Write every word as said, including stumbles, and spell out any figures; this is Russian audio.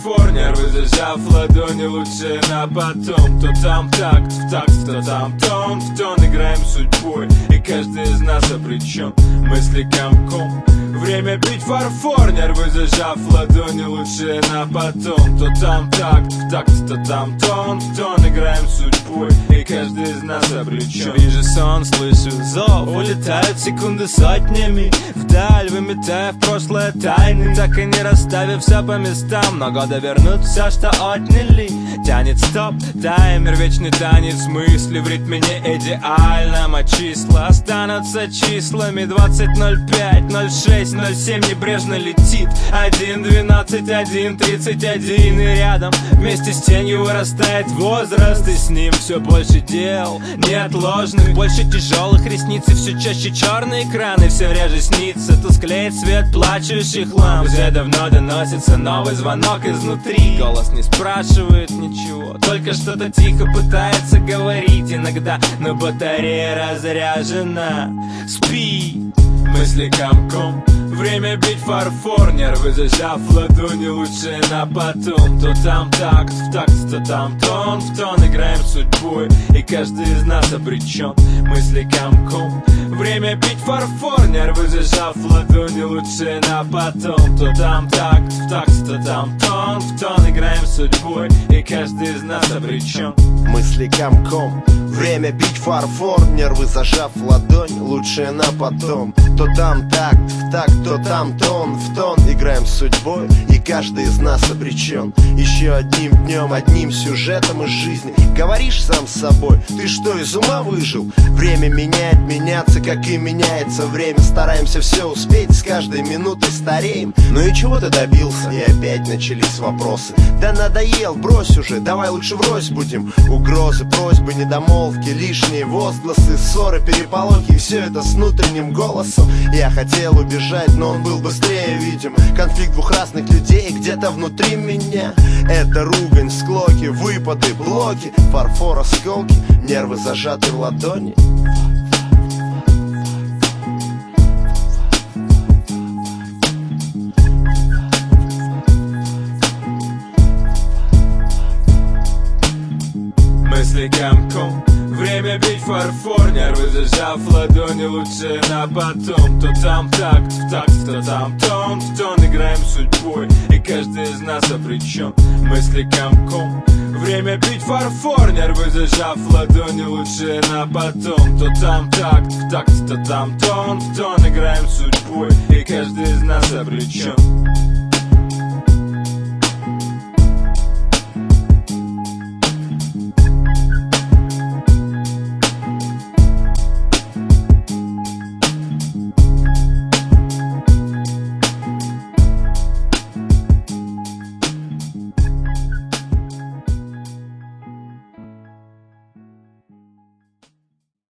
фарфор, нервы зажав ладони, лучше на потом. То там такт в такт, то там тон в тон, играем судьбой, и каждый из нас обречен. Мысли комком, время бить фарфор, нервы зажав ладони, лучше на потом. То там такт в такт, то там тон в тон, играем судьбой, и каждый из нас обречен. Вижу сон, слышу зов, улетают секунды сотнями вдаль, выметая в прошлое тайны, так и не расставив все по местам. Но годы вернут все, что отняли. Тянет стоп, таймер, вечный танец мысли в ритме не идеальном, а числа останутся числами. Двадцать ноль пять ноль шесть ноль семь небрежно летит. Один двенадцать один тридцать один, и рядом вместе с тенью вырастает возраст, и с ним все больше дел неотложных, больше тяжелых ресниц, и все чаще черные экраны, все реже снится, тусклеет свет плачущих ламп. Уже давно доносится новый звонок изнутри. Голос не спрашивает ничего, только что-то тихо пытается говорить иногда, но батарея разряжена. Спи. Мысли комком, время бить фарфор, нервы зажав ладони, лучше на потом. То там такт в такт, то там тон в тон, играем судьбой, и каждый из нас обречен. Мысли комком, время бить фарфор, нервы зажав ладони, лучше на потом. То там такт в такт, то там тон в тон, играем судьбой, и каждый из нас обречен. Мысли комком, время бить фарфор, нервы зажав ладонь, лучше на потом. То там такт в такт, то там тон в тон, играем с судьбой, и каждый из нас обречен. Еще одним днем, одним сюжетом из жизни. Говоришь сам с собой, ты что, из ума выжил? Время меняет меняться, как и меняется время. Стараемся все успеть, с каждой минутой стареем. Ну и чего ты добился? И опять начались вопросы. Да надоел, брось уже, давай лучше врозь будем. Угрозы, просьбы, недомолвки, лишние возгласы, ссоры, переполохи, и все это с внутренним голосом. Я хотел убежать, но он был быстрее, видимо. Конфликт двух разных людей где-то внутри меня. Это ругань, склоки, выпады, блоки, фарфор, осколки, нервы зажаты в ладони. Мысли комком, время бить фарфор, нервы зажав ладони, лучше на потом. То там такт в такт, то там тон в тон, играем судьбой, и каждый из нас обречен. Мысли комком, время бить фарфор, нервы зажав ладони, лучше на потом. То там такт в такт, то там тон в тон, играем судьбой, и каждый из нас обречен.